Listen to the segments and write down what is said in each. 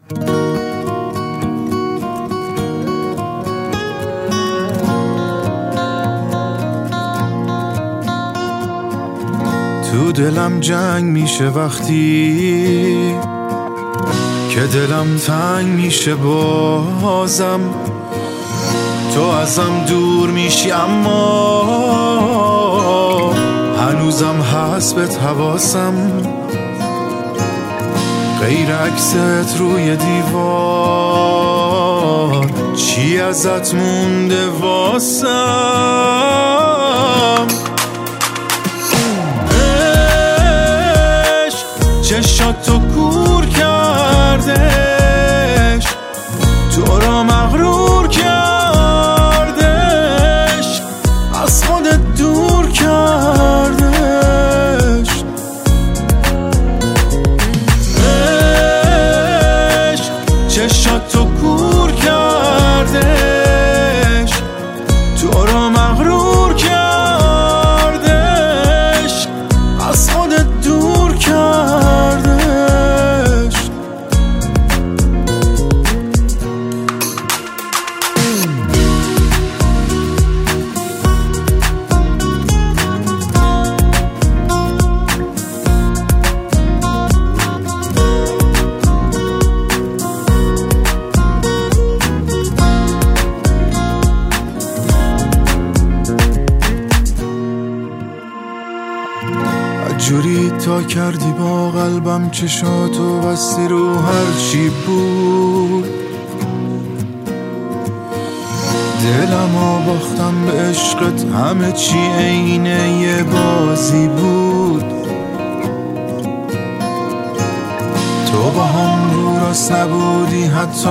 تو دلم جنگ میشه وقتی که دلم تنگ میشه بازم، تو ازم دور میشی اما هنوزم هست بهت حواسم، غیر عکست روی دیوار چی ازت مونده واسم. چشاتو کور کردش، تو را مغرور کردش، از خودت دور کردش. چشاتو کور کردش، تو را مغرور کردش، از خودت دور کردش. جوری تا کردی با قلبم، چشاتو بستی رو هر چی بود، دلمو باختم به عشقت، همه چی عین یه بازی بود. تو با هم رو راست نبودی، حتی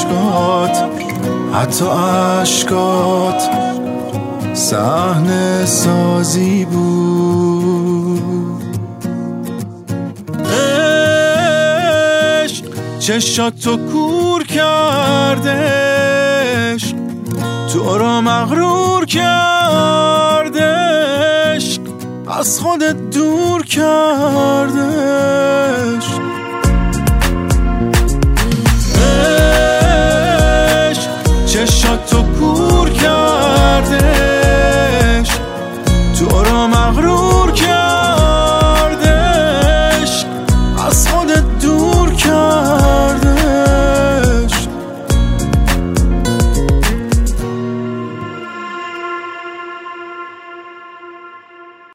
عشقات صحنه سازی بود. چشاتو کور کردش، تو را مغرور کردش، از خودت دور کرد.